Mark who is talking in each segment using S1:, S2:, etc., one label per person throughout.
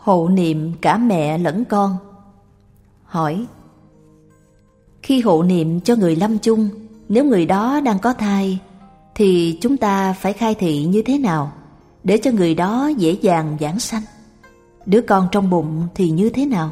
S1: Hộ niệm cả mẹ lẫn con. Hỏi: khi hộ niệm cho người lâm chung, nếu người đó đang có thai, thì chúng ta phải khai thị như thế nào để cho người đó dễ dàng vãng sanh? Đứa con trong bụng thì như thế nào?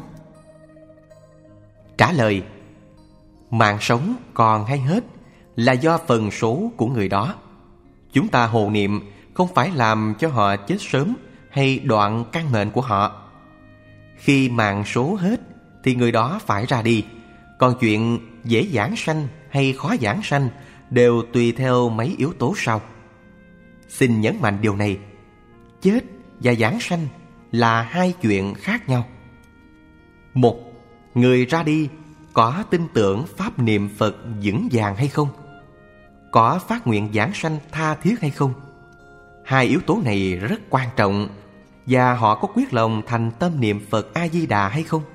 S2: Trả lời: mạng sống còn hay hết là do phần số của người đó. Chúng ta hộ niệm không phải làm cho họ chết sớm hay đoạn căn mệnh của họ. Khi mạng số hết thì người đó phải ra đi. Còn chuyện dễ vãng sanh hay khó vãng sanh đều tùy theo mấy yếu tố sau. Xin nhấn mạnh điều này: chết và vãng sanh là hai chuyện khác nhau. Một, người ra đi có tin tưởng pháp niệm Phật vững vàng hay không? Có phát nguyện vãng sanh tha thiết hay không? Hai yếu tố này rất quan trọng. Và họ có quyết lòng thành tâm niệm Phật A-di-đà hay không?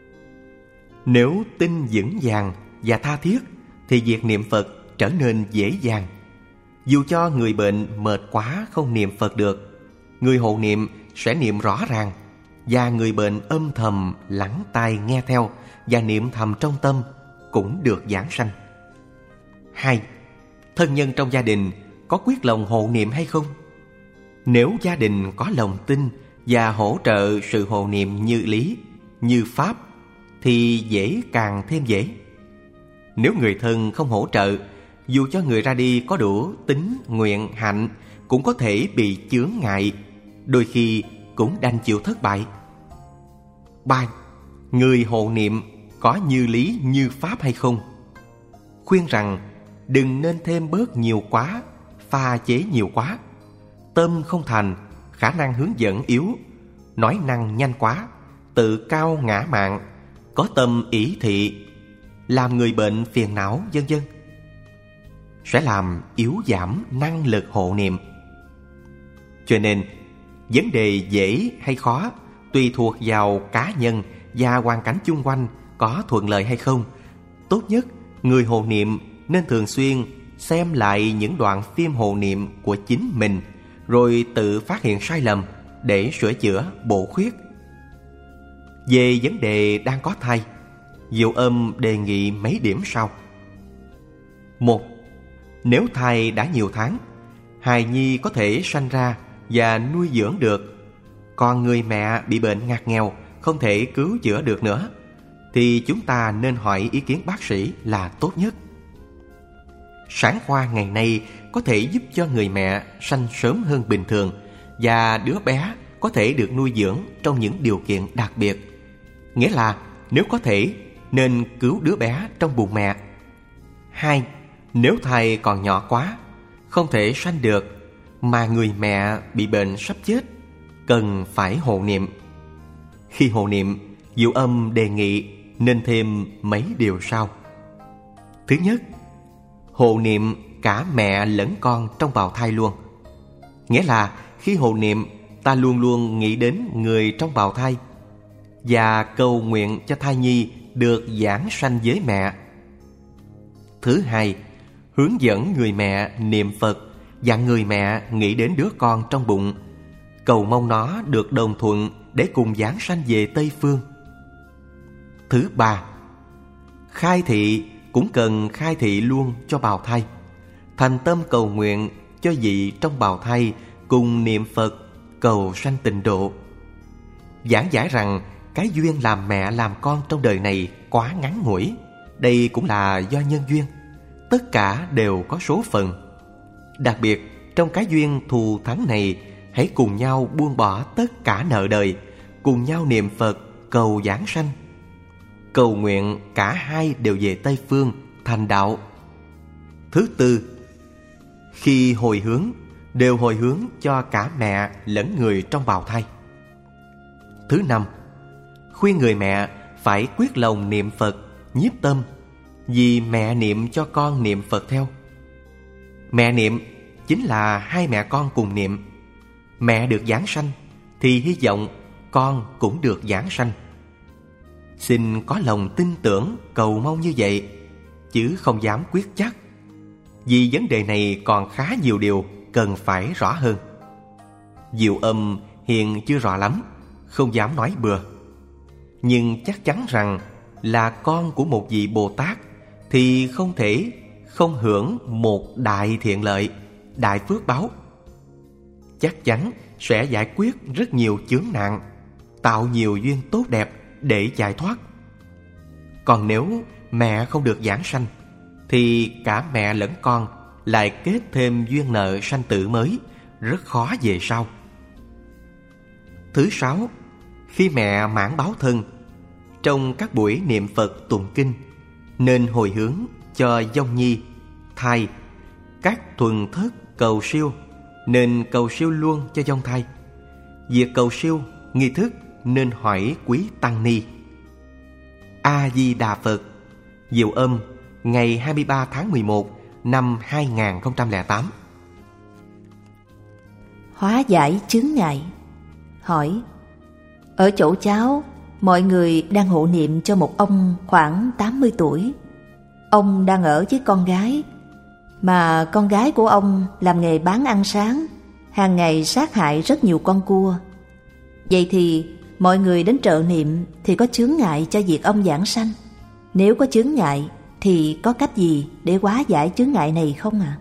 S2: Nếu tin vững vàng và tha thiết thì việc niệm Phật trở nên dễ dàng. Dù cho người bệnh mệt quá không niệm Phật được, người hộ niệm sẽ niệm rõ ràng, và người bệnh âm thầm lắng tai nghe theo và niệm thầm trong tâm cũng được vãng sanh. 2. Thân nhân trong gia đình có quyết lòng hộ niệm hay không? Nếu gia đình có lòng tin và hỗ trợ sự hộ niệm như lý, như pháp, thì dễ càng thêm dễ. Nếu người thân không hỗ trợ, dù cho người ra đi có đủ tín, nguyện, hạnh, cũng có thể bị chướng ngại, đôi khi cũng đành chịu thất bại. 3. Người hộ niệm có như lý như pháp hay không? Khuyên rằng đừng nên thêm bớt nhiều quá, pha chế nhiều quá. Tâm không thành, khả năng hướng dẫn yếu, nói năng nhanh quá, tự cao ngã mạn, có tâm ỷ thị, làm người bệnh phiền não, vân vân, sẽ làm yếu giảm năng lực hộ niệm. Cho nên, vấn đề dễ hay khó tùy thuộc vào cá nhân và hoàn cảnh chung quanh có thuận lợi hay không. Tốt nhất, người hộ niệm nên thường xuyên xem lại những đoạn phim hộ niệm của chính mình, rồi tự phát hiện sai lầm để sửa chữa, bổ khuyết. Về vấn đề đang có thai, Diệu Âm đề nghị mấy điểm sau. 1. Nếu thai đã nhiều tháng, hài nhi có thể sanh ra và nuôi dưỡng được, còn người mẹ bị bệnh ngặt nghèo không thể cứu chữa được nữa, thì chúng ta nên hỏi ý kiến bác sĩ là tốt nhất. Sản khoa ngày nay có thể giúp cho người mẹ sanh sớm hơn bình thường, và đứa bé có thể được nuôi dưỡng trong những điều kiện đặc biệt. Nghĩa là nếu có thể, nên cứu đứa bé trong bụng mẹ. 2. Nếu thai còn nhỏ quá, không thể sanh được, mà người mẹ bị bệnh sắp chết, cần phải hộ niệm. Khi hộ niệm, Diệu Âm đề nghị nên thêm mấy điều sau. Thứ nhất, hộ niệm cả mẹ lẫn con trong bào thai luôn. Nghĩa là khi hộ niệm, ta luôn luôn nghĩ đến người trong bào thai và cầu nguyện cho thai nhi được vãng sanh với mẹ. Thứ hai, hướng dẫn người mẹ niệm Phật và người mẹ nghĩ đến đứa con trong bụng, cầu mong nó được đồng thuận để cùng vãng sanh về Tây Phương. Thứ ba, khai thị cũng cần khai thị luôn cho bào thai, thành tâm cầu nguyện cho vị trong bào thai cùng niệm Phật cầu sanh tịnh độ. Giảng giải rằng cái duyên làm mẹ làm con trong đời này quá ngắn ngủi, đây cũng là do nhân duyên, tất cả đều có số phận. Đặc biệt trong cái duyên thù thắng này, hãy cùng nhau buông bỏ tất cả nợ đời, cùng nhau niệm Phật cầu vãng sanh, cầu nguyện cả hai đều về Tây Phương thành đạo. Thứ tư, khi hồi hướng đều hồi hướng cho cả mẹ lẫn người trong bào thai. Thứ năm, khuyên người mẹ phải quyết lòng niệm Phật, nhiếp tâm, vì mẹ niệm cho con niệm Phật theo. Mẹ niệm chính là hai mẹ con cùng niệm. Mẹ được vãng sanh thì hy vọng con cũng được vãng sanh. Xin có lòng tin tưởng cầu mong như vậy, chứ không dám quyết chắc, vì vấn đề này còn khá nhiều điều cần phải rõ hơn. Diệu Âm hiện chưa rõ lắm, không dám nói bừa. Nhưng chắc chắn rằng là con của một vị Bồ Tát thì không thể không hưởng một đại thiện lợi, đại phước báo. Chắc chắn sẽ giải quyết rất nhiều chướng nạn, tạo nhiều duyên tốt đẹp để giải thoát. Còn nếu mẹ không được giảng sanh thì cả mẹ lẫn con lại kết thêm duyên nợ sanh tử mới, rất khó về sau. Thứ sáu, khi mẹ mãn báo thân, trong các buổi niệm Phật tụng kinh nên hồi hướng cho dông nhi, thai. Các thuần thất cầu siêu nên cầu siêu luôn cho dông thai. Việc cầu siêu nghi thức nên hỏi quý tăng ni. A Di Đà Phật. Diệu Âm ngày 23 tháng 11 năm 2008.
S1: Hóa giải chướng ngại. Hỏi: ở chỗ cháu, mọi người đang hộ niệm cho một ông khoảng 80 tuổi. Ông đang ở với con gái, mà con gái của ông làm nghề bán ăn sáng, hàng ngày sát hại rất nhiều con cua. Vậy thì mọi người đến trợ niệm thì có chướng ngại cho việc ông giảng sanh? Nếu có chướng ngại thì có cách gì để hóa giải chướng ngại này không ạ?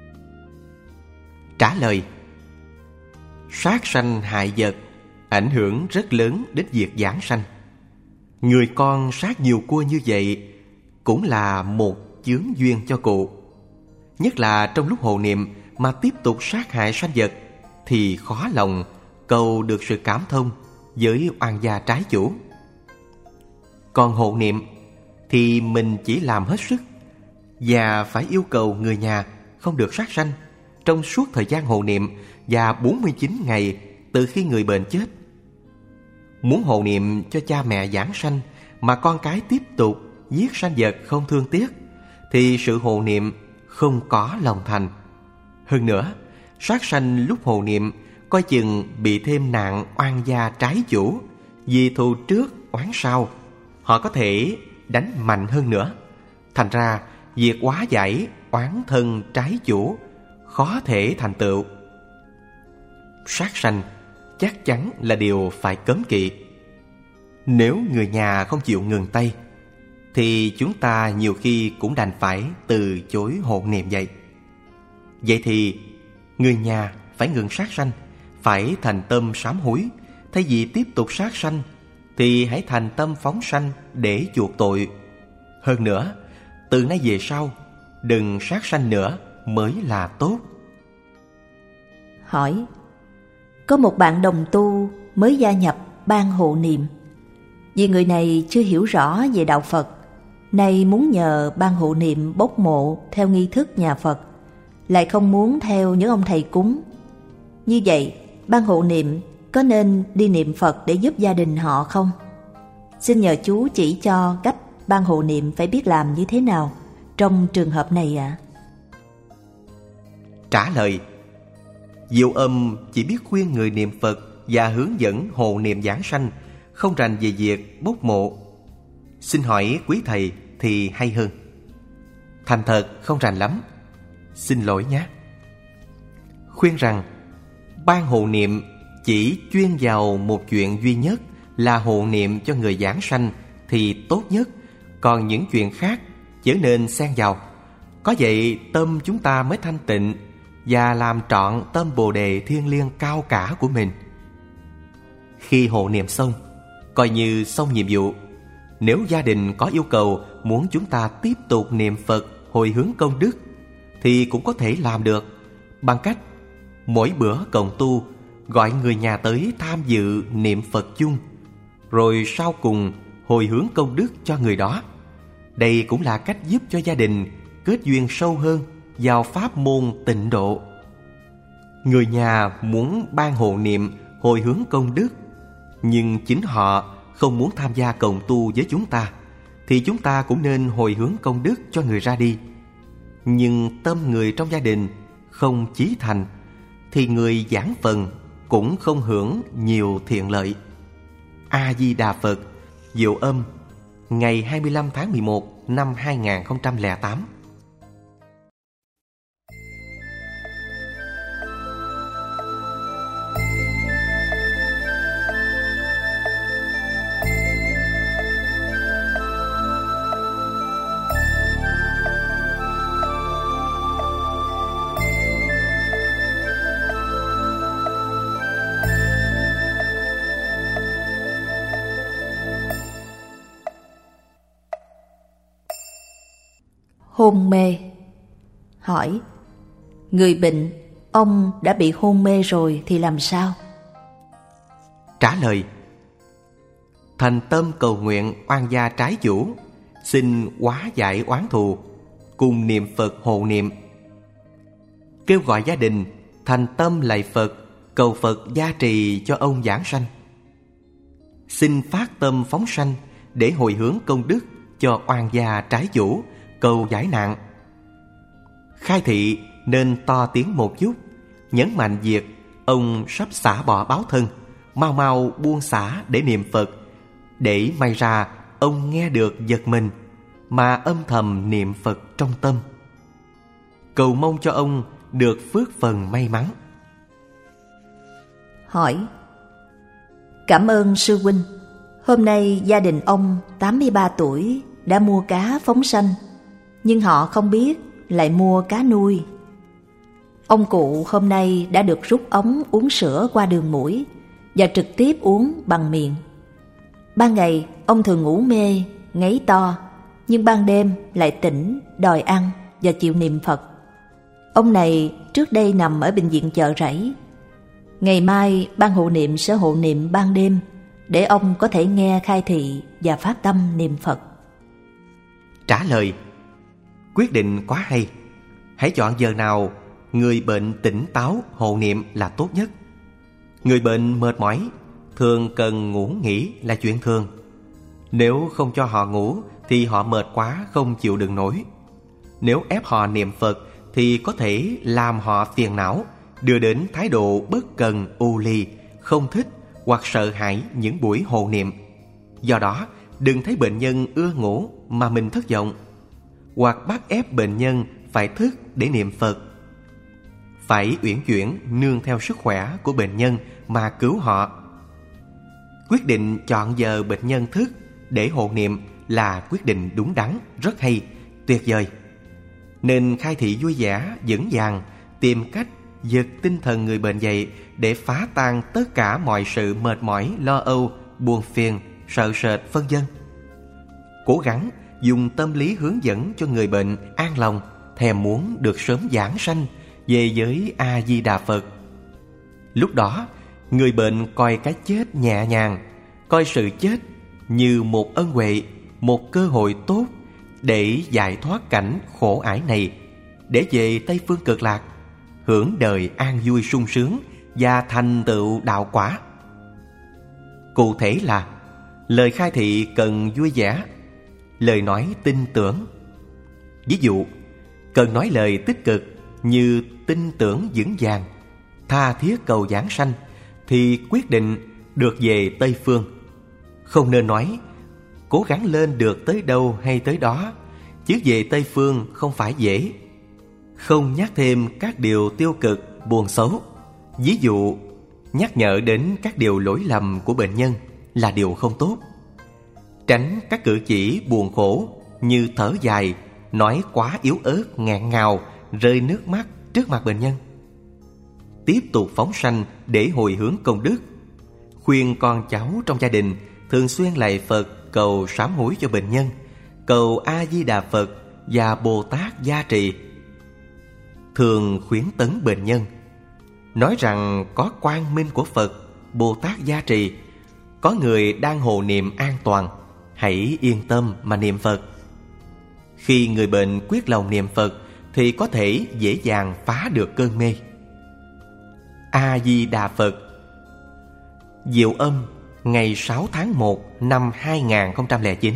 S2: Trả lời: sát sanh hại vật ảnh hưởng rất lớn đến việc giảng sanh. Người con sát nhiều cua như vậy cũng là một chướng duyên cho cụ. Nhất là trong lúc hộ niệm mà tiếp tục sát hại sanh vật thì khó lòng cầu được sự cảm thông với oan gia trái chủ. Còn hộ niệm thì mình chỉ làm hết sức và phải yêu cầu người nhà không được sát sanh trong suốt thời gian hộ niệm và 49 ngày từ khi người bệnh chết. Muốn hộ niệm cho cha mẹ giảng sanh mà con cái tiếp tục giết sanh vật không thương tiếc thì sự hộ niệm không có lòng thành. Hơn nữa, sát sanh lúc hộ niệm coi chừng bị thêm nạn oan gia trái chủ, vì thù trước oán sau, họ có thể đánh mạnh hơn nữa. Thành ra việc hóa giải oán thân trái chủ khó thể thành tựu. Sát sanh chắc chắn là điều phải cấm kỵ. Nếu người nhà không chịu ngừng tay thì chúng ta nhiều khi cũng đành phải từ chối hộ niệm vậy. Vậy thì người nhà phải ngừng sát sanh, phải thành tâm sám hối. Thay vì tiếp tục sát sanh thì hãy thành tâm phóng sanh để chuộc tội. Hơn nữa, từ nay về sau đừng sát sanh nữa mới là tốt.
S1: Hỏi: có một bạn đồng tu mới gia nhập ban hộ niệm. Vì người này chưa hiểu rõ về đạo Phật, nay muốn nhờ ban hộ niệm bốc mộ theo nghi thức nhà Phật, lại không muốn theo những ông thầy cúng. Như vậy, ban hộ niệm có nên đi niệm Phật để giúp gia đình họ không? Xin nhờ chú chỉ cho cách ban hộ niệm phải biết làm như thế nào trong trường hợp này ạ.
S2: Trả lời: Diệu Âm chỉ biết khuyên người niệm Phật và hướng dẫn hộ niệm giảng sanh, không rành về việc bốc mộ. Xin hỏi quý thầy thì hay hơn. Thành thật không rành lắm, xin lỗi nhé. Khuyên rằng ban hộ niệm chỉ chuyên vào một chuyện duy nhất là hộ niệm cho người giảng sanh thì tốt nhất, còn những chuyện khác chớ nên xen vào. Có vậy tâm chúng ta mới thanh tịnh và làm trọn tâm Bồ Đề thiêng liêng cao cả của mình. Khi hộ niệm xong, coi như xong nhiệm vụ. Nếu gia đình có yêu cầu muốn chúng ta tiếp tục niệm Phật hồi hướng công đức thì cũng có thể làm được bằng cách mỗi bữa cộng tu gọi người nhà tới tham dự niệm Phật chung, rồi sau cùng hồi hướng công đức cho người đó. Đây cũng là cách giúp cho gia đình kết duyên sâu hơn vào pháp môn tịnh độ. Người nhà muốn ban hộ niệm hồi hướng công đức, nhưng chính họ không muốn tham gia cộng tu với chúng ta, thì chúng ta cũng nên hồi hướng công đức cho người ra đi. Nhưng tâm người trong gia đình không chí thành thì người giảng phần cũng không hưởng nhiều thiện lợi. A Di Đà Phật. Diệu Âm ngày 25 tháng 11 năm 2008.
S1: Hôn mê. Hỏi: người bệnh, ông đã bị hôn mê rồi thì làm sao?
S2: Trả lời: thành tâm cầu nguyện oan gia trái chủ, xin hóa giải oán thù, cùng niệm Phật hộ niệm. Kêu gọi gia đình thành tâm lạy Phật, cầu Phật gia trì cho ông giảng sanh. Xin phát tâm phóng sanh để hồi hướng công đức cho oan gia trái chủ, cầu giải nạn. Khai thị nên to tiếng một chút, nhấn mạnh việc ông sắp xả bỏ báo thân, mau mau buông xả để niệm Phật, để may ra ông nghe được giật mình mà âm thầm niệm Phật trong tâm, cầu mong cho ông được phước phần may mắn.
S1: Hỏi: cảm ơn sư huynh. Hôm nay gia đình ông 83 tuổi đã mua cá phóng sanh, nhưng họ không biết lại mua cá nuôi. Ông cụ hôm nay đã được rút ống uống sữa qua đường mũi và trực tiếp uống bằng miệng. Ban ngày ông thường ngủ mê, ngáy to, nhưng ban đêm lại tỉnh, đòi ăn và chịu niệm Phật. Ông này trước đây nằm ở bệnh viện Chợ Rẫy. Ngày mai ban hộ niệm sẽ hộ niệm ban đêm để ông có thể nghe khai thị và phát tâm niệm Phật.
S2: Trả lời: quyết định quá hay. Hãy chọn giờ nào người bệnh tỉnh táo hộ niệm là tốt nhất. Người bệnh mệt mỏi thường cần ngủ nghỉ là chuyện thường. Nếu không cho họ ngủ thì họ mệt quá không chịu đựng nổi. Nếu ép họ niệm Phật thì có thể làm họ phiền não, đưa đến thái độ bất cần, u ly, không thích hoặc sợ hãi những buổi hộ niệm. Do đó, đừng thấy bệnh nhân ưa ngủ mà mình thất vọng, hoặc bắt ép bệnh nhân phải thức để niệm Phật. Phải uyển chuyển nương theo sức khỏe của bệnh nhân mà cứu họ. Quyết định chọn giờ bệnh nhân thức để hộ niệm là quyết định đúng đắn, rất hay, tuyệt vời. Nên khai thị vui vẻ, vững vàng, tìm cách giật tinh thần người bệnh dậy để phá tan tất cả mọi sự mệt mỏi, lo âu, buồn phiền, sợ sệt, vân vân. Cố gắng dùng tâm lý hướng dẫn cho người bệnh an lòng, thèm muốn được sớm giảng sanh về với A Di Đà Phật. Lúc đó, người bệnh coi cái chết nhẹ nhàng, coi sự chết như một ân huệ, một cơ hội tốt để giải thoát cảnh khổ ải này, để về Tây Phương Cực Lạc, hưởng đời an vui sung sướng và thành tựu đạo quả. Cụ thể là lời khai thị cần vui vẻ, lời nói tin tưởng. Ví dụ, cần nói lời tích cực như tin tưởng vững vàng, tha thiết cầu giảng sanh thì quyết định được về Tây Phương. Không nên nói cố gắng lên được tới đâu hay tới đó, chứ về Tây Phương không phải dễ. Không nhắc thêm các điều tiêu cực, buồn xấu. Ví dụ, nhắc nhở đến các điều lỗi lầm của bệnh nhân là điều không tốt. Tránh các cử chỉ buồn khổ như thở dài, nói quá yếu ớt, nghẹn ngào, rơi nước mắt trước mặt bệnh nhân. Tiếp tục phóng sanh để hồi hướng công đức. Khuyên con cháu trong gia đình thường xuyên lạy Phật cầu sám hối cho bệnh nhân, cầu A Di Đà Phật và Bồ Tát gia trì. Thường khuyến tấn bệnh nhân, nói rằng có quang minh của Phật, Bồ Tát gia trì, có người đang hộ niệm an toàn, hãy yên tâm mà niệm Phật. Khi người bệnh quyết lòng niệm Phật thì có thể dễ dàng phá được cơn mê. A Di Đà Phật. Diệu Âm, ngày 6 tháng 1 năm 2009.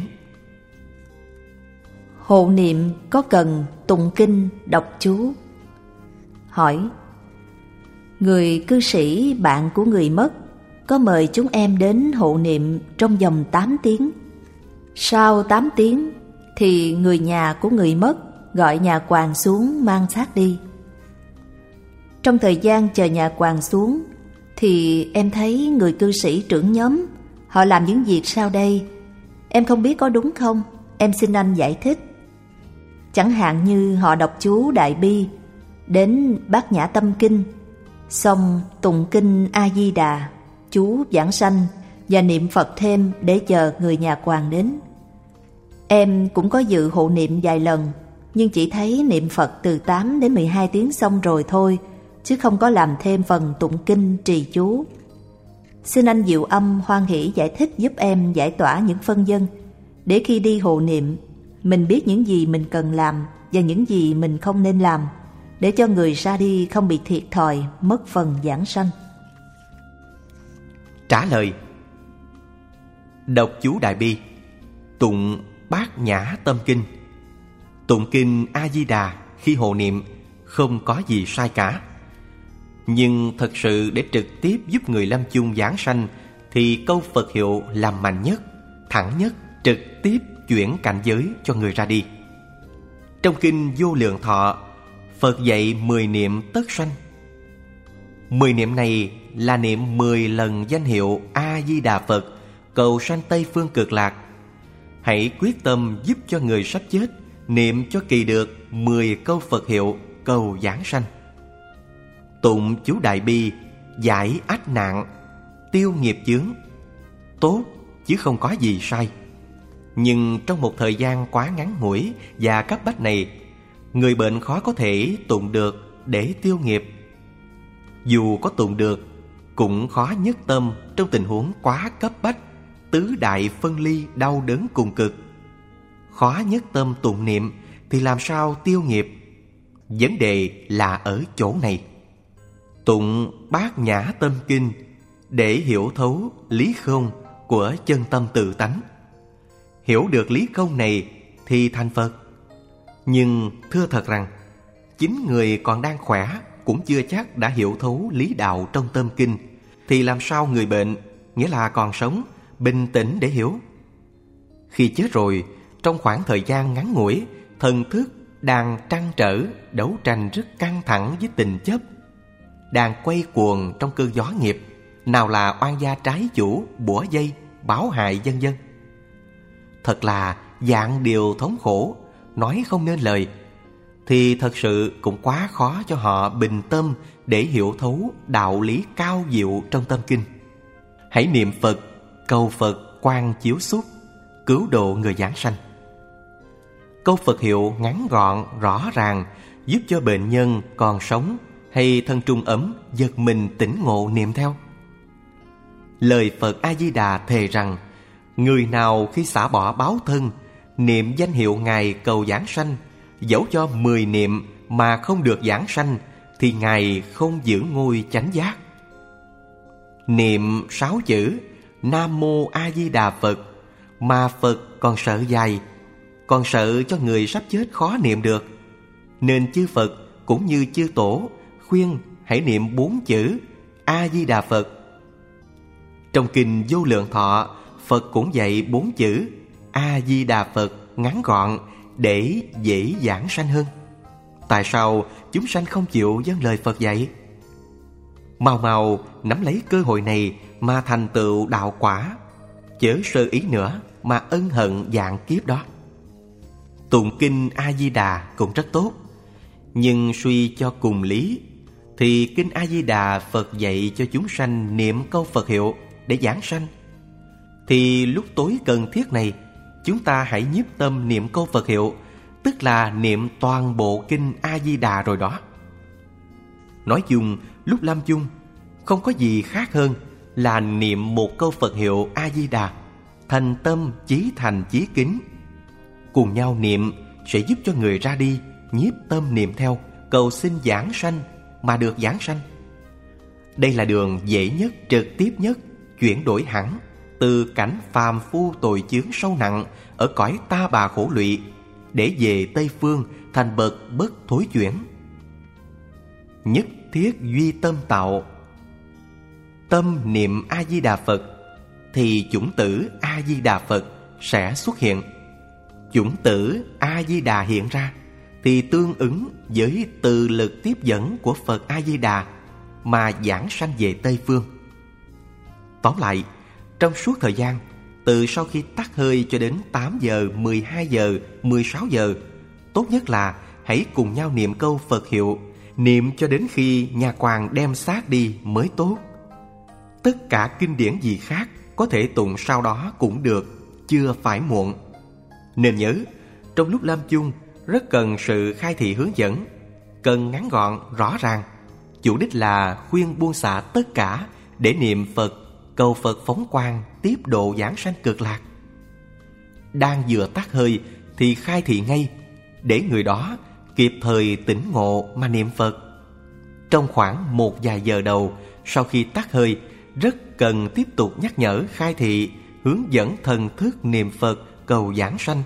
S1: Hộ niệm có cần tụng kinh, đọc chú? Hỏi: người cư sĩ bạn của người mất có mời chúng em đến hộ niệm trong vòng 8 tiếng. Sau 8 tiếng thì người nhà của người mất gọi nhà quàng xuống mang xác đi. Trong thời gian chờ nhà quàng xuống thì em thấy người cư sĩ trưởng nhóm họ làm những việc sau đây. Em không biết có đúng không, em xin anh giải thích. Chẳng hạn như họ đọc chú Đại Bi đến Bát Nhã Tâm Kinh, xong tụng kinh A Di Đà, chú giảng sanh và niệm Phật thêm để chờ người nhà quàng đến. Em cũng có dự hộ niệm vài lần, nhưng chỉ thấy niệm Phật từ 8 đến 12 tiếng xong rồi thôi, chứ không có làm thêm phần tụng kinh trì chú. Xin anh Diệu Âm hoan hỷ giải thích giúp em giải tỏa những phân vân, để khi đi hộ niệm, mình biết những gì mình cần làm và những gì mình không nên làm, để cho người ra đi không bị thiệt thòi, mất phần giảng sanh.
S2: Trả lời: đọc chú Đại Bi, tụng Bát Nhã Tâm Kinh, tụng kinh A Di Đà khi hộ niệm không có gì sai cả. Nhưng thật sự để trực tiếp giúp người lâm chung giảng sanh thì câu Phật hiệu làm mạnh nhất, thẳng nhất, trực tiếp chuyển cảnh giới cho người ra đi. Trong kinh Vô Lượng Thọ, Phật dạy 10 niệm tất sanh. 10 niệm này là niệm 10 lần danh hiệu A Di Đà Phật, cầu sanh Tây Phương Cực Lạc. Hãy quyết tâm giúp cho người sắp chết niệm cho kỳ được 10 câu Phật hiệu cầu giảng sanh. Tụng chú Đại Bi giải ách nạn, tiêu nghiệp chướng, tốt chứ không có gì sai. Nhưng trong một thời gian quá ngắn ngủi và cấp bách này, người bệnh khó có thể tụng được để tiêu nghiệp. Dù có tụng được, cũng khó nhất tâm trong tình huống quá cấp bách, tứ đại phân ly đau đớn cùng cực. Khó nhất tâm tụng niệm thì làm sao tiêu nghiệp? Vấn đề là ở chỗ này. Tụng Bát Nhã Tâm Kinh để hiểu thấu lý không của chân tâm tự tánh. Hiểu được lý không này thì thành Phật. Nhưng thưa thật rằng, chính người còn đang khỏe cũng chưa chắc đã hiểu thấu lý đạo trong tâm kinh, thì làm sao người bệnh, nghĩa là còn sống, bình tĩnh để hiểu? Khi chết rồi, trong khoảng thời gian ngắn ngủi, thần thức đang trăn trở, đấu tranh rất căng thẳng với tình chấp, đang quay cuồng trong cơn gió nghiệp, nào là oan gia trái chủ, bủa dây, báo hại vân vân. Thật là dạng điều thống khổ, nói không nên lời, thì thật sự cũng quá khó cho họ bình tâm để hiểu thấu đạo lý cao diệu trong tâm kinh. Hãy niệm Phật, cầu Phật quang chiếu xúc, cứu độ người giảng sanh. Câu Phật hiệu ngắn gọn, rõ ràng, giúp cho bệnh nhân còn sống hay thân trung ấm giật mình tỉnh ngộ niệm theo. Lời Phật A Di Đà thề rằng, người nào khi xả bỏ báo thân, niệm danh hiệu Ngài cầu giảng sanh, dẫu cho 10 niệm mà không được giảng sanh, thì Ngài không giữ ngôi chánh giác. Niệm 6 chữ Nam Mô A Di Đà Phật mà Phật còn sợ dài, còn sợ cho người sắp chết khó niệm được, nên chư Phật cũng như chư Tổ khuyên hãy niệm 4 chữ A Di Đà Phật. Trong kinh Vô Lượng Thọ, Phật cũng dạy 4 chữ A Di Đà Phật ngắn gọn để dễ giảng sanh hơn. Tại sao chúng sanh không chịu vâng lời Phật dạy? Mau mau nắm lấy cơ hội này mà thành tựu đạo quả, chớ sơ ý nữa mà ân hận vạn kiếp đó. Tụng kinh A Di Đà cũng rất tốt, nhưng suy cho cùng lý thì kinh A Di Đà Phật dạy cho chúng sanh niệm câu Phật hiệu để giảng sanh, thì lúc tối cần thiết này chúng ta hãy nhiếp tâm niệm câu Phật hiệu, tức là niệm toàn bộ kinh A Di Đà rồi đó. Nói chung, lúc lâm chung không có gì khác hơn là niệm một câu Phật hiệu A Di Đà, thành tâm chí thành chí kính. Cùng nhau niệm sẽ giúp cho người ra đi nhiếp tâm niệm theo, cầu xin giảng sanh mà được giảng sanh. Đây là đường dễ nhất, trực tiếp nhất, chuyển đổi hẳn từ cảnh phàm phu tội chướng sâu nặng ở cõi ta bà khổ lụy, để về Tây Phương thành bậc bất thối chuyển. Nhất thiết duy tâm tạo. Tâm niệm A Di Đà Phật thì chủng tử A Di Đà Phật sẽ xuất hiện. Chủng tử A Di Đà hiện ra thì tương ứng với từ lực tiếp dẫn của Phật A Di Đà mà giảng sanh về Tây Phương. Tóm lại, trong suốt thời gian từ sau khi tắt hơi cho đến 8 giờ, 12 giờ, 16 giờ, tốt nhất là hãy cùng nhau niệm câu Phật hiệu, niệm cho đến khi nhà quan đem xác đi mới tốt. Tất cả kinh điển gì khác có thể tụng sau đó cũng được, chưa phải muộn. Nên nhớ, trong lúc lâm chung rất cần sự khai thị hướng dẫn, cần ngắn gọn, rõ ràng. Chủ đích là khuyên buông xả tất cả để niệm Phật, cầu Phật phóng quang, tiếp độ giảng sanh cực lạc. Đang vừa tắt hơi thì khai thị ngay, để người đó kịp thời tỉnh ngộ mà niệm Phật. Trong khoảng một vài giờ đầu sau khi tắt hơi, rất cần tiếp tục nhắc nhở, khai thị, hướng dẫn thần thức niệm Phật cầu giảng sanh.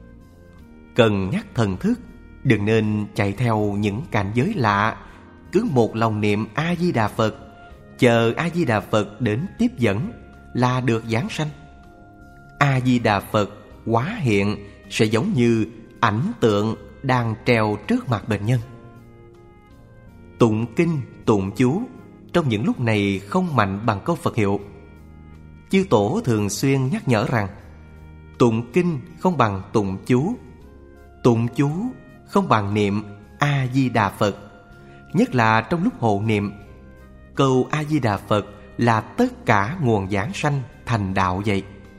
S2: Cần nhắc thần thức, đừng nên chạy theo những cảnh giới lạ, cứ một lòng niệm A-di-đà Phật, chờ A-di-đà Phật đến tiếp dẫn là được giảng sanh. A-di-đà Phật hóa hiện sẽ giống như ảnh tượng đang treo trước mặt bệnh nhân. Tụng kinh, tụng chú trong những lúc này không mạnh bằng câu Phật hiệu. Chư Tổ thường xuyên nhắc nhở rằng tụng kinh không bằng tụng chú không bằng niệm A-di-đà Phật. Nhất là trong lúc hộ niệm, câu A-di-đà Phật là tất cả nguồn giảng sanh thành đạo vậy.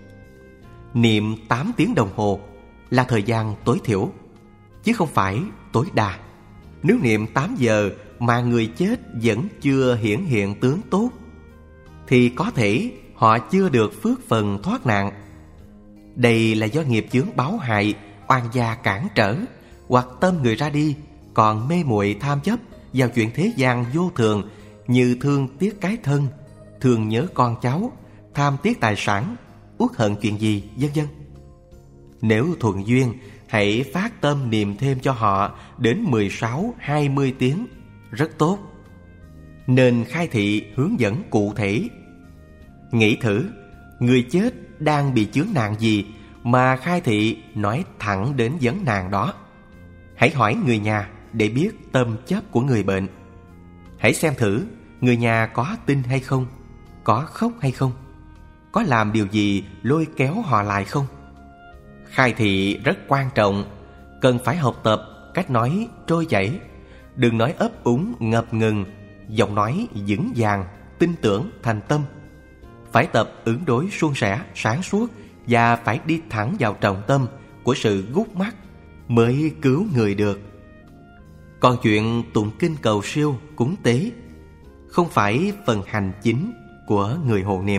S2: Niệm 8 tiếng đồng hồ là thời gian tối thiểu, chứ không phải tối đa. Nếu niệm 8 giờ mà người chết vẫn chưa hiển hiện tướng tốt, thì có thể họ chưa được phước phần thoát nạn. Đây là do nghiệp chướng báo hại, oan gia cản trở, hoặc tâm người ra đi còn mê muội tham chấp vào chuyện thế gian vô thường, như thương tiếc cái thân, thương nhớ con cháu, tham tiếc tài sản, uất hận chuyện gì, vân vân. Nếu thuận duyên, hãy phát tâm niệm thêm cho họ đến 16-20 tiếng, rất tốt. Nên khai thị hướng dẫn cụ thể. Nghĩ thử, người chết đang bị chướng nạn gì mà khai thị nói thẳng đến vấn nạn đó. Hãy hỏi người nhà để biết tâm chấp của người bệnh. Hãy xem thử người nhà có tin hay không, có khóc hay không, có làm điều gì lôi kéo họ lại không. Khai thị rất quan trọng, cần phải học tập cách nói trôi chảy, đừng nói ấp úng ngập ngừng, giọng nói vững vàng, tin tưởng, thành tâm. Phải tập ứng đối suôn sẻ, sáng suốt, và phải đi thẳng vào trọng tâm của sự gút mắt mới cứu người được. Còn chuyện tụng kinh cầu siêu, cúng tế không phải phần hành chính của người hộ niệm.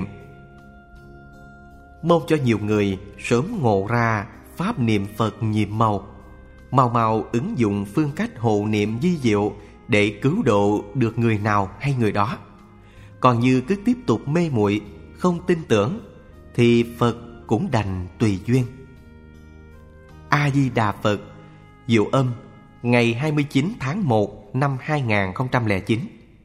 S2: Mong cho nhiều người sớm ngộ ra pháp niệm Phật nhiệm màu, mau mau ứng dụng phương cách hộ niệm vi diệu để cứu độ được người nào hay người đó. Còn như cứ tiếp tục mê muội, không tin tưởng, thì Phật cũng đành tùy duyên. A-di-đà Phật. Diệu âm ngày 29 tháng 1 năm 2009.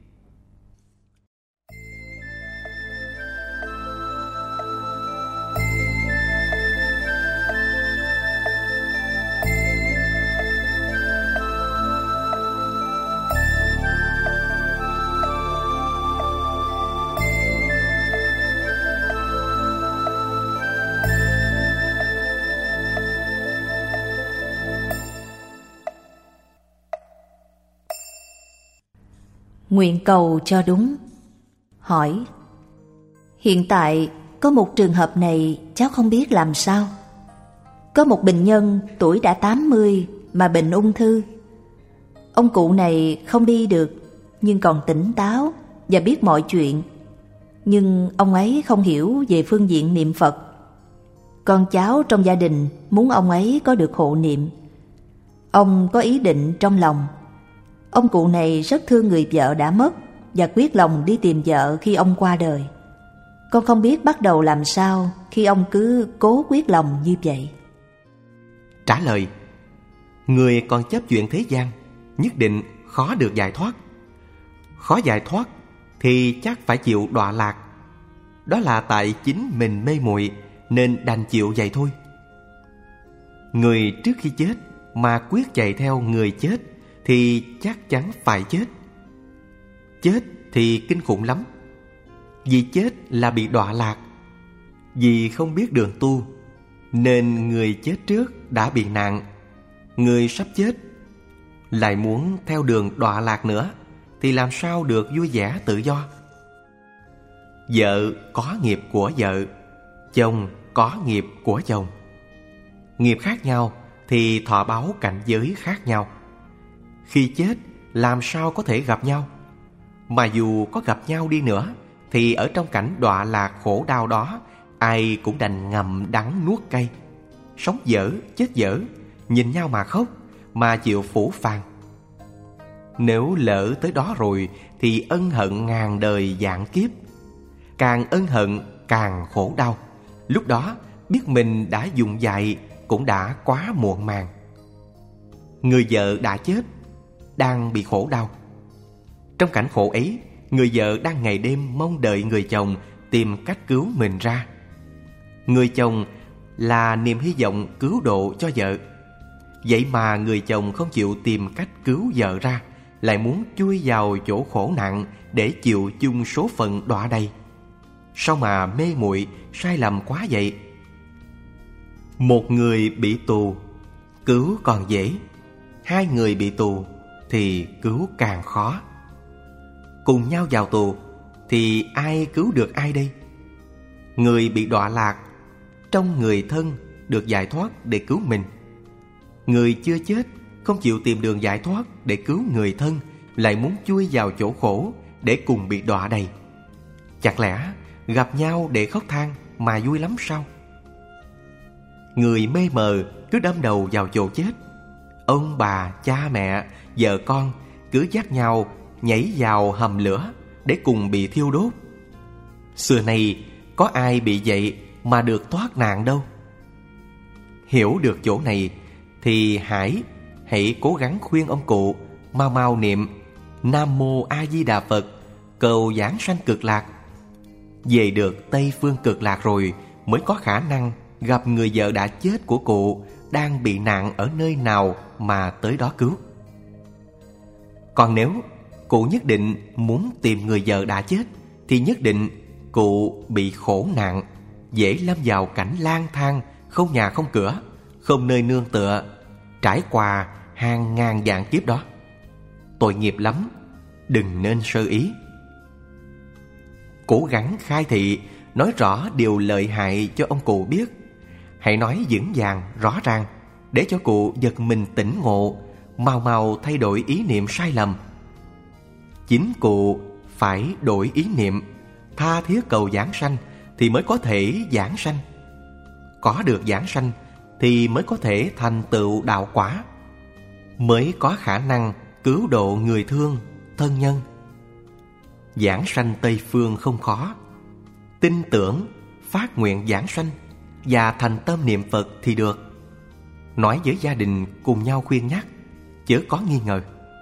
S1: Nguyện cầu cho đúng. Hỏi: hiện tại có một trường hợp này cháu không biết làm sao. Có một bệnh nhân tuổi đã 80 mà bệnh ung thư. Ông cụ này không đi được nhưng còn tỉnh táo và biết mọi chuyện. Nhưng ông ấy không hiểu về phương diện niệm Phật. Con cháu trong gia đình muốn ông ấy có được hộ niệm. Ông có ý định trong lòng. Ông cụ này rất thương người vợ đã mất và quyết lòng đi tìm vợ khi ông qua đời. Con không biết bắt đầu làm sao khi ông cứ cố quyết lòng như vậy.
S2: Trả lời: người còn chấp chuyện thế gian nhất định khó được giải thoát. Khó giải thoát thì chắc phải chịu đọa lạc. Đó là tại chính mình mê muội nên đành chịu vậy thôi. Người trước khi chết mà quyết chạy theo người chết thì chắc chắn phải chết. Chết thì kinh khủng lắm. Vì chết là bị đọa lạc. Vì không biết đường tu nên người chết trước đã bị nạn. Người sắp chết lại muốn theo đường đọa lạc nữa thì làm sao được vui vẻ tự do. Vợ có nghiệp của vợ, chồng có nghiệp của chồng. Nghiệp khác nhau thì thọ báo cảnh giới khác nhau. Khi chết làm sao có thể gặp nhau? Mà dù có gặp nhau đi nữa thì ở trong cảnh đọa lạc khổ đau đó, ai cũng đành ngậm đắng nuốt cay, sống dở chết dở, nhìn nhau mà khóc, mà chịu phủ phàng. Nếu lỡ tới đó rồi thì ân hận ngàn đời vạn kiếp. Càng ân hận càng khổ đau. Lúc đó biết mình đã dùng dại cũng đã quá muộn màng. Người vợ đã chết, đang bị khổ đau. Trong cảnh khổ ấy, người vợ đang ngày đêm mong đợi người chồng tìm cách cứu mình ra. Người chồng là niềm hy vọng cứu độ cho vợ. Vậy mà người chồng không chịu tìm cách cứu vợ ra, lại muốn chui vào chỗ khổ nạn để chịu chung số phận đọa đầy. Sao mà mê muội sai lầm quá vậy? Một người bị tù, cứu còn dễ. Hai người bị tù thì cứu càng khó. Cùng nhau vào tù thì ai cứu được ai đây? Người bị đọa lạc trong người thân được giải thoát để cứu mình. Người chưa chết không chịu tìm đường giải thoát để cứu người thân, lại muốn chui vào chỗ khổ để cùng bị đọa đầy. Chẳng lẽ gặp nhau để khóc than mà vui lắm sao? Người mê mờ cứ đâm đầu vào chỗ chết. Ông bà, cha mẹ, vợ con cứ dắt nhau nhảy vào hầm lửa để cùng bị thiêu đốt. Xưa nay có ai bị vậy mà được thoát nạn đâu. Hiểu được chỗ này thì hãy cố gắng khuyên ông cụ mau mau niệm Nam Mô A Di Đà Phật, cầu giảng sanh cực lạc. Về được Tây Phương cực lạc rồi mới có khả năng gặp người vợ đã chết của cụ đang bị nạn ở nơi nào mà tới đó cứu. Còn nếu cụ nhất định muốn tìm người vợ đã chết thì nhất định cụ bị khổ nạn, dễ lâm vào cảnh lang thang, không nhà không cửa, không nơi nương tựa, trải qua hàng ngàn vạn kiếp đó. Tội nghiệp lắm, đừng nên sơ ý. Cố gắng khai thị, nói rõ điều lợi hại cho ông cụ biết. Hãy nói vững vàng, rõ ràng, để cho cụ giật mình tỉnh ngộ, mau mau thay đổi ý niệm sai lầm. Chính cụ phải đổi ý niệm, tha thiết cầu giảng sanh thì mới có thể giảng sanh. Có được giảng sanh thì mới có thể thành tựu đạo quả, mới có khả năng cứu độ người thương, thân nhân. Giảng sanh Tây Phương không khó. Tin tưởng, phát nguyện giảng sanh và thành tâm niệm Phật thì được. Nói với gia đình cùng nhau khuyên nhắc, chớ có nghi ngờ.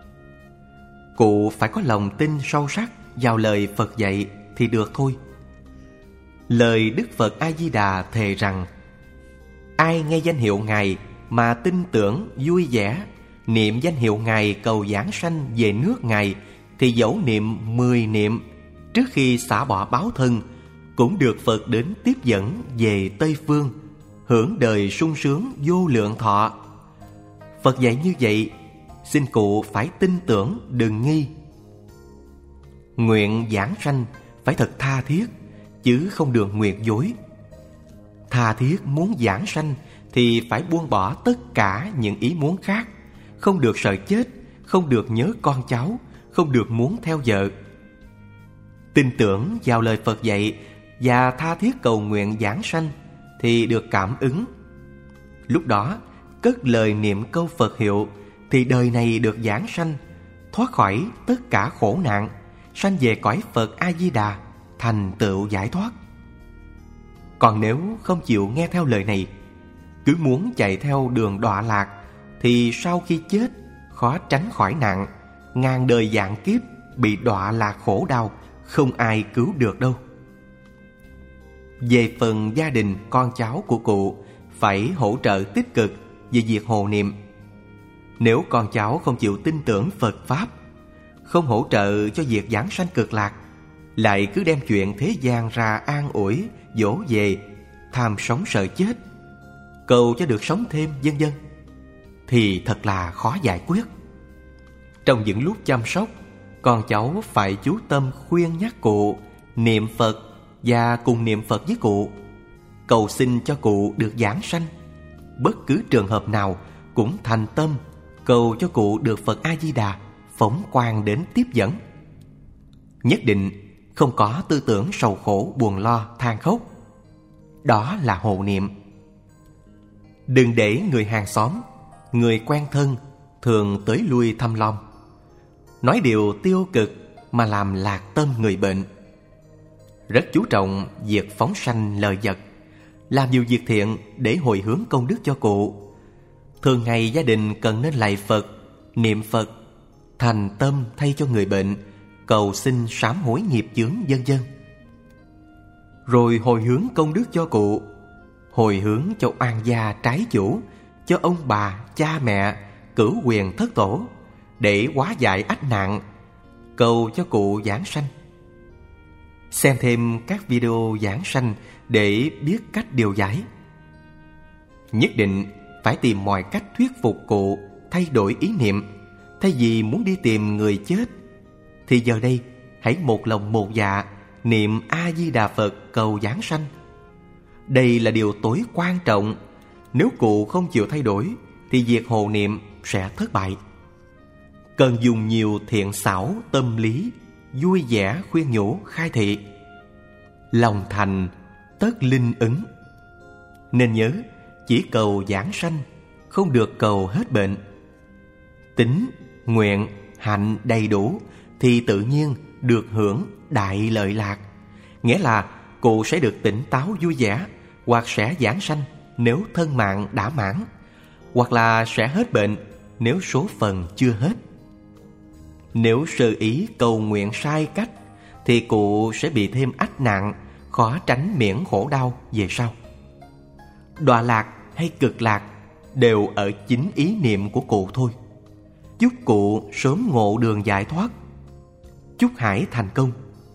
S2: Cụ phải có lòng tin sâu sắc vào lời Phật dạy thì được thôi. Lời Đức Phật A-di-đà thề rằng: ai nghe danh hiệu Ngài mà tin tưởng vui vẻ, niệm danh hiệu Ngài cầu giảng sanh về nước Ngài, thì dẫu niệm 10 niệm trước khi xả bỏ báo thân, cũng được Phật đến tiếp dẫn về Tây Phương, hưởng đời sung sướng vô lượng thọ. Phật dạy như vậy, xin cụ phải tin tưởng, đừng nghi. Nguyện giảng sanh phải thật tha thiết, chứ không được nguyện dối. Tha thiết muốn giảng sanh thì phải buông bỏ tất cả những ý muốn khác. Không được sợ chết, không được nhớ con cháu, không được muốn theo vợ. Tin tưởng vào lời Phật dạy và tha thiết cầu nguyện giảng sanh thì được cảm ứng. Lúc đó cất lời niệm câu Phật hiệu thì đời này được giảng sanh, thoát khỏi tất cả khổ nạn, sanh về cõi Phật A-di-đà, thành tựu giải thoát. Còn nếu không chịu nghe theo lời này, cứ muốn chạy theo đường đọa lạc, thì sau khi chết khó tránh khỏi nạn, ngàn đời vạn kiếp bị đọa lạc khổ đau, không ai cứu được đâu. Về phần gia đình con cháu của cụ, phải hỗ trợ tích cực về việc hộ niệm. Nếu con cháu không chịu tin tưởng Phật Pháp, không hỗ trợ cho việc giảng sanh cực lạc, lại cứ đem chuyện thế gian ra an ủi, dỗ về, tham sống sợ chết, cầu cho được sống thêm, vân vân, thì thật là khó giải quyết. Trong những lúc chăm sóc, con cháu phải chú tâm khuyên nhắc cụ niệm Phật và cùng niệm Phật với cụ, cầu xin cho cụ được giảng sanh. Bất cứ trường hợp nào cũng thành tâm cầu cho cụ được Phật A-di-đà phóng quang đến tiếp dẫn. Nhất định không có tư tưởng sầu khổ buồn lo than khóc. Đó là hộ niệm. Đừng để người hàng xóm, người quen thân thường tới lui thăm lom, nói điều tiêu cực mà làm lạc tâm người bệnh. Rất chú trọng việc phóng sanh lời vật, làm nhiều việc thiện để hồi hướng công đức cho cụ. Thường ngày gia đình cần nên lạy Phật, niệm Phật, thành tâm thay cho người bệnh, cầu xin sám hối nghiệp chướng vân vân. Rồi hồi hướng công đức cho cụ, hồi hướng cho oan gia trái chủ, cho ông bà, cha mẹ, cửu quyền thất tổ, để hóa giải ách nạn, cầu cho cụ giảng sanh. Xem thêm các video giảng sanh để biết cách điều giải. Nhất định phải tìm mọi cách thuyết phục cụ thay đổi ý niệm. Thay vì muốn đi tìm người chết, thì giờ đây hãy một lòng một dạ niệm A-di-đà Phật cầu giảng sanh. Đây là điều tối quan trọng. Nếu cụ không chịu thay đổi thì việc hộ niệm sẽ thất bại. Cần dùng nhiều thiện xảo tâm lý, vui vẻ khuyên nhủ khai thị. Lòng thành tất linh ứng. Nên nhớ, chỉ cầu giảng sanh, không được cầu hết bệnh. Tín, nguyện, hạnh đầy đủ thì tự nhiên được hưởng đại lợi lạc. Nghĩa là cụ sẽ được tỉnh táo vui vẻ, hoặc sẽ giảng sanh nếu thân mạng đã mãn, hoặc là sẽ hết bệnh nếu số phần chưa hết. Nếu sơ ý cầu nguyện sai cách thì cụ sẽ bị thêm ách nạn, khó tránh miễn khổ đau về sau. Đọa lạc hay cực lạc đều ở chính ý niệm của cụ thôi. Chúc cụ sớm ngộ đường giải thoát. Chúc Hải thành công.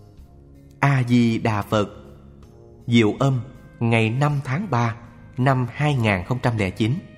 S2: A-di-đà Phật. Diệu Âm, ngày 5 tháng 3 năm 2009.